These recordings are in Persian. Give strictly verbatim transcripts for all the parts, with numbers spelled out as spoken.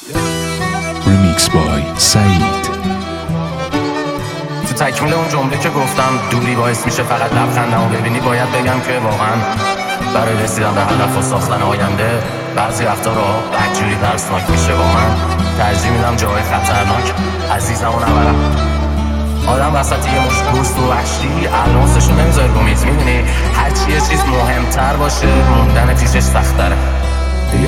Remix by سعید. تو تکمیل اون جمله که گفتم دوری باعث میشه فقط لبخندمو ببینی، باید بگم که واقعا برای رسیدن به هدف و ساختن آینده بعضی وقتا راه بدجوری ترسناک میشه. با من ترجیح میدم جای خطرناک عزیزمو نبرم. آدم وسط یه مشت دوست و وحشی الانسشو نمیذاره رو میز، میدونی هرچی یه چیز مهمتر باشه موندن پیشش سخت‌تره دیگه.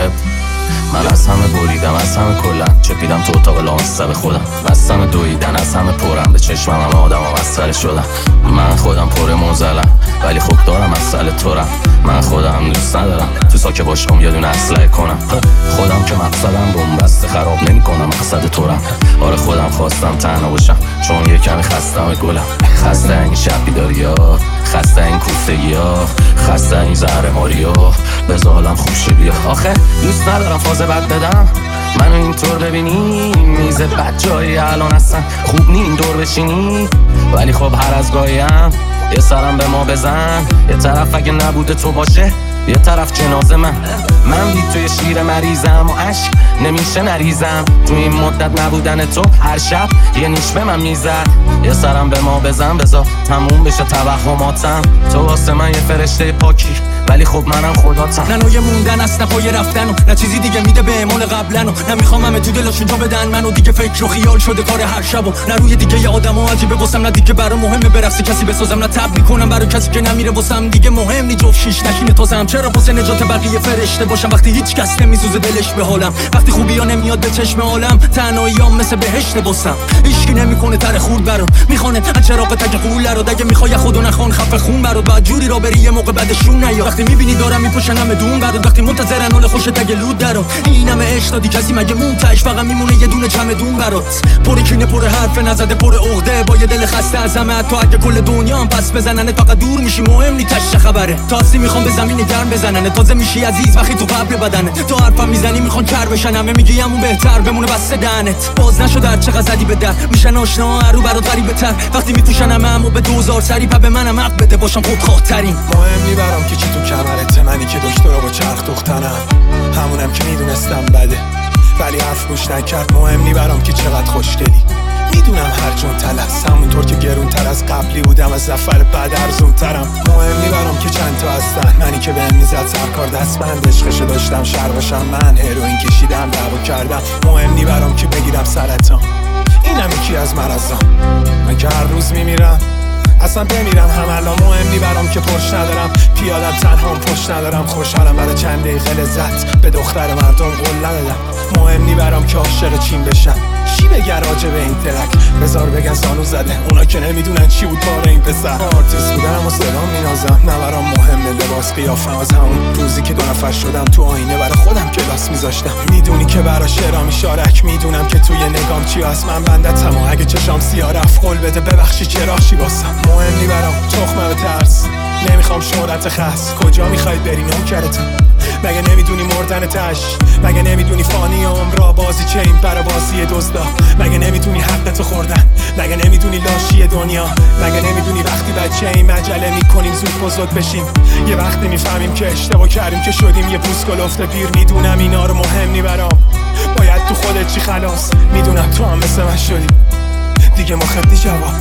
من از همه بریدم، از همه کلن چپیدم تو اتاق لامصب خودم، بستم دویدن از همه پرم، به چشمم همه آدم ها مسئله شدم. من خودم پر موزلم ولی خوب دارم مسئله تورم. من خودم دوست ندارم تو ساکه باشم یه دونه اسلحه کنم. خودم که مقصدم بومبسته خراب نمی کنم، مقصد تورم. آره خودم خواستم تنها باشم چون یه کمی خستم گلم. خسته این شب بیداری ها، خسته این کوفتگی ها، خسته این زهر ماری ها، بذار حالم خوب شه بیا. آخه دوست ندارم فاز بد بدم، منو اینطور ببینی میز بد جایی الان اصلا خوب نی این دور بشینی. ولی خب هر از گاهیم یه سرم به ما بزن، یه طرف اگه نبوده تو باشه یه طرف جنازه من. من بی توی شیر مریضم و عشق نمیشه نریزم، تو این مدت نبودن تو هر شب یه نیش به من میزد. یه سرم به ما بزن بذار تموم بشه توهماتم، تو واسه من یه فرشته پاکی ولی خب منم خداتم. نه نوع موندن است نه پای رفتن و نه چیزی دیگه میده به مال قبلن و نمیخوام همه تو دلاشون جا بدن منو دیگه فکر و خیال شده کار هر شب و نه روی دیگه ی آدمو عجیبه واسم، نه دیگه برام مهمه برقص کسی بسازم، نه تب میکنم برای کسی که نمیره واسم دیگه مهم نی جفت شیش نشینه تازم. چرا واسه نجات بقیه فرشته باشم وقتی هیچ کس نمیسوزه دلش به حالم، وقتی خوبیا نمیاد به چشم عالم، تنهاییام مثل بهشت واسم. هیچکی نمیکنه تر خورد برام، میخونه از چراغ تک قول رو دیگه میخوای خودو نخون خفه خون برات بعد جوری را بری یه موقع بعدشون نیا. وقتی میبینی دارم میپوشنم دون برات، وقتی منتظرن حال خوش تگ لود درو اینم عشق دادی کسی مگه مونتاش فقط میمونه یه دونه چمدون برات. پر کینه پر حرف نزده پر عقده با یه دل خسته از همه، تو اگه کل دنیا هم پس بزنن فقط دور میشی مهم نی تش خبره. تاسی میخوام به زمین گرم بزنن تازه میشی عزیز وقتی تو قبر بدنه، تو حرفم میزنی میخوان کر بشن همه میگی همون بهتر بمونه بس دهنت. باز نشد هر چقدر زدی به در میشن آشنا هر رو برات غریبه تر، وقتی میپوشن همه همو به دوزار سری پا به منم حق بده باشم خودخواه‌ترین. مهم نی برام که چی تو کمرت، منی که دکترا با چرخ دختنم، همونم که میدونستم بده ولی حرف گوش نکرد. مهم نی برام که چقدر خوشگلی، میدونم هر جون تلس همونطور که گرون تر از قبلی بودم، از نفر بعد ارزون ترم. مهم نی برام که چند تا هستن، منی که بهم میزد سرکار دستبند، عشقشو داشتم شر باشم من، هروئین کشیدم دعوا کردم. مهم نی برام که بگیرم سرطان، اینم یکی از مرضام، من که هر روز میمیرم اصلا بمیرم هم الان. مهم نی برام که پشت ندارم، پیادم تنهام پشت ندارم، خوشحالم برای چند دقیقه لذت به دختر مردم قول ندادم. مهم نی برام که عاشق چین بشم، چی بگن راجع به این ترک بذار بگن زانو زده، اونا که نمیدونن چی بود کار این پسر. آرتیست بودم و صدام مینازم، نه برام مهمه لباس قیافم، از همون روزی که دو نفر شدم تو آینه برای خودم کلاس میذاشتم. میدونی که برای شعرام میشارک، میدونم که توی نگام چی هست، من بندتم و اگه چشام سیاه رفت قول بده ببخشی چرا چی واسم. مهم نی برام تخمه و ترس، نمیخوام شهرت خاص، کجا میخوای بری نوکرتم، مگه نمیدونی مردن تش، مگه نمیدونی فانی عمر را بازی چه این برا بازی دزدا، مگه نمیدونی حقتو خوردن، مگه نمیدونی لاشی دنیا، مگه نمیدونی وقتی بچه این مجله میکنیم زود بزرگ بشیم، یه وقتی میفهمیم که اشتباه کردیم که شدیم یه پوست گلفته پیر. میدونم اینا رو مهم نی برام، باید تو خودت چی خلاص، میدونم تو هم مثل من شدی دیگه مخدی جواب.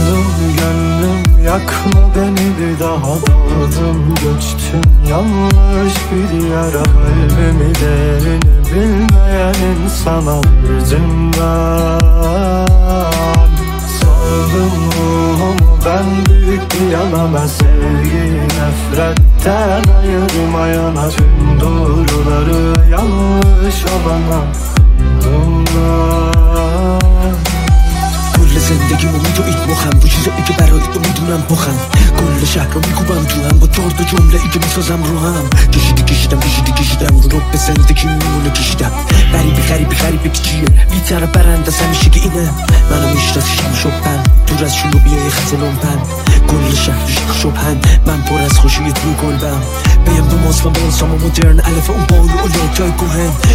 Gönlüm yakma beni bir daha, doğdum göçtüm yanlış bir yara, kalbimi değerini bilmeyen insana bir zindan. Sardım ruhumu ben büyük bir yalana, sevgiyi nefretten ayırmayana, tüm doğruları yanlış olana bundan. کل زندگی مو تو این مخم، با چیزایی که برای تو میدونم بخم، کل شهر رو میکوبم تو هم با چهار تا جمله ای که میسازم رو هم. کشیدی کشیدم کشیدی کشیدم رو به زندگی میمونه کشیدم. غریبی غریبی غریبی که چیه بیتر برنده همیشه که اینه، منو میشناسیشم شبن دور از شلو بیای خط لومپن، کل شهرش شبهن من پر از خوشی توی قلبم. بیم دو ماست و بانسام و مدرن الف اون بالو و لاکای کوهن،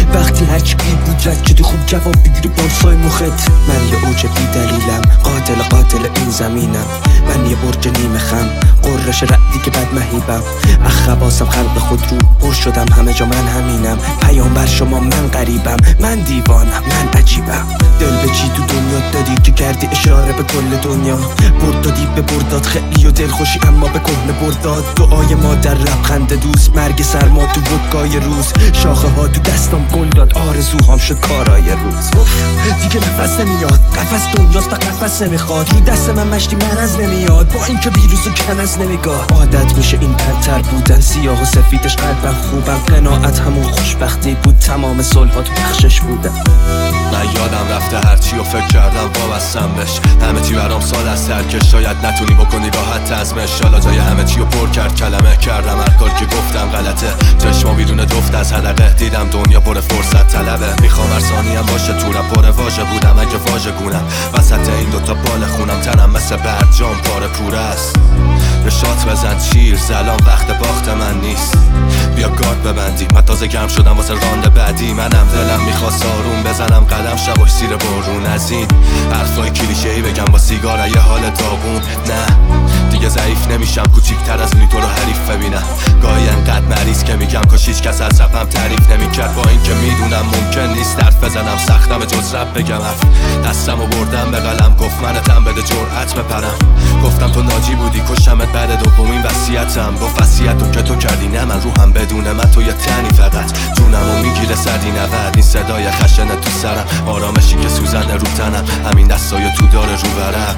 وقتی هرچی بی بود رد شده خوب جواب بگیری بارسای مخت. من یه اوج بی دلیلم، قاتل قاتل این زمینم. من یه برج نیمه خم، قررش ردی که بد مهیبم. اخواسم خلق خود رو پر شدم، همه جا من همینم. پیام بر شما من غریبم، من دیوانم، من عجیبم. دل به چی تو دنیا دادی که کردی اشاره به کل دنیا. برد دادی به برداد خیلی و دل خوشی اما به کهنه برداد. دعای ما در لبخند دوست، مرگ سرما تو ودکای روز. شاخه ها تو دستم گل داد، آرزوهام شد کارای روز. دیگه نفس نمیاد، قفس دنیاست و قفس نمیخواد. رو دست من مشتی مرز نمیاد، با اینکه ویروس و کنز نمیگاه. عادت میشه این پرتر بودن، سیاه و سفیدش قلبم خوبم. قناعت همون خوشبختی بود، تمام صلحات تو بخشش بودم. من یادم رفته هرچی و فکر کردم وابستم بهش. همه چی برام سال از سرکش، شاید نتونی بکنی راحت تزمش. حالا جای همه چی رو پر کرد کلمه، کردم هر کار که گفتم غلطه. چشما بیرون دفت از حلقه، دیدم دنیا پر فرصت طلبه. میخوام هر ثانیه‌ام باشه تو رپ پر واژه بودم، اگه واژه گونم وسط این دوتا بال خونم. تنم مثل برجام پاره پوره است. یه شات بزن چیر زلان، وقت باخت من نیست. بیا گارد ببندی، من تازه گرم شدم واسه راند بعدی. منم دلم میخواست آروم بزنم قدم، شباش زیر بارون. از این حرفای کلیشه‌ای بگم با سیگار یه حال داغون. نه دیگه ضعیف نمیشم، کوچیک‌تر از اونی تو رو حریف ببینم. گاهی انقدر مریض که میگم کاش هیچ کس از رپم تعریف نمیکرد. با اینکه میدونم ممکن نیست حرف بزنم، سختم جز رپ بگم. حرف دستمو بردم به قلم، گفت منتم بده جرأت بپرم. گفتم تو ناجی بودی کشمت بعد دومین وصیتم. گفت وصیتو که تو کردی نه من، روحم بدون من تو یه تنی فقط. جونمو میگیره صدی نود، این صدای خشنه تو سرم. آرامشی که سوزنه رو تنم، همین دستای تو داره رو ورق.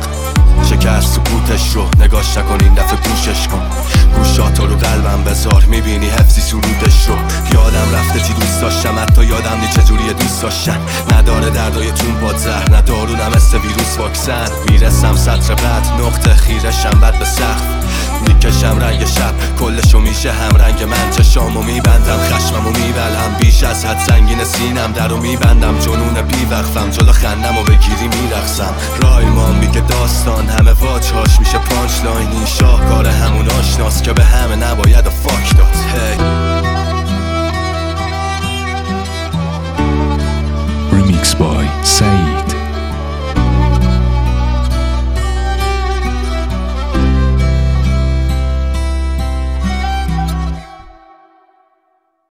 شکست سکوتش رو نگاش نکن، این دفعه گوشش کن. گوشاتو رو قلبم بذار، میبینی حفظی سرودش رو. یادم رفته چی دوست داشتم، حتی یادم نی چجوری دوست داشتن. نداره دردای تون باد زهر، ندارونم مثل ویروس واکسن. میرسم سطر بعد، نقطه خیرشم بد به سقف. میکشم رنگ شب، کلشو میشه هم رنگ من. چشامو میبندم، خشممو میبلم، بیش از حد سنگین سینم. درو میبندم، جنون بی وقفم. جلو خندمو بگیری میرقصم. رایمان میگه داستان همه واجهاش میشه پانچ لاین. این شاهکار همون آشناست که به همه نباید و فاک داد. hey.